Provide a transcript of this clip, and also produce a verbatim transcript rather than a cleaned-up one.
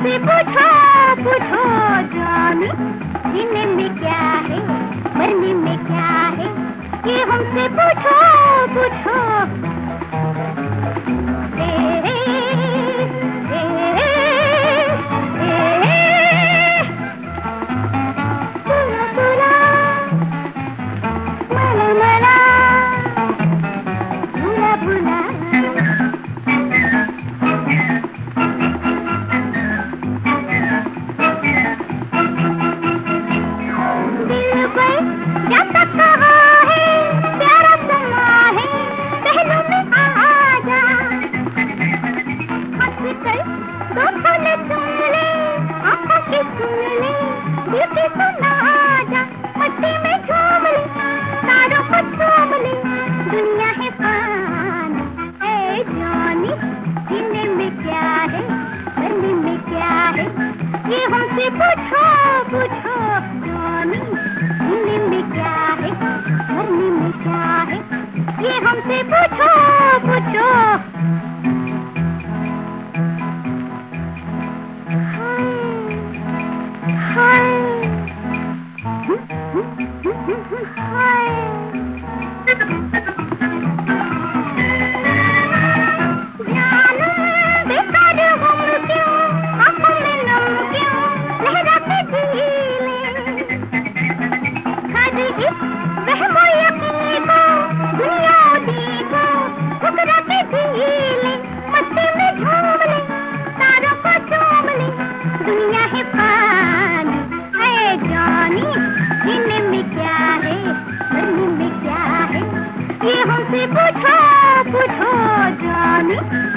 हमसे पूछो पूछो जाने, जीने में क्या है मरने में क्या है, ये हमसे पूछो पूछो। दुनिया है पानी है जानी, जीने में क्या है मरने में क्या है, ये हमसे पूछो पूछो जानी, जीने में क्या है मरने में क्या है, ये हमसे पूछो पूछो। हाय हाय दुनिया है पानी है जानी, जीने में क्या है मरने में क्या है, ये हमसे पूछो पूछो जानी।